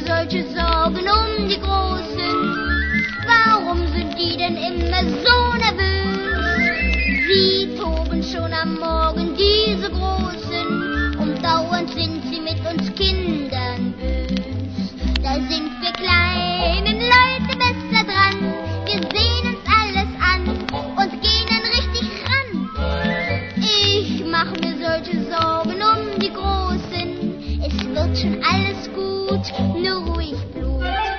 solche Sorgen um die Großen. Warum sind die denn immer so nervös? Sie toben schon am Morgen, diese Großen, und dauernd sind sie mit uns Kindern bös. Da sind wir kleinen Leute besser dran, wir sehen uns alles an und gehen dann richtig ran. Ich mach mir solche Sorgen um die Großen, es wird schon alles gut, nur ruhig Blut.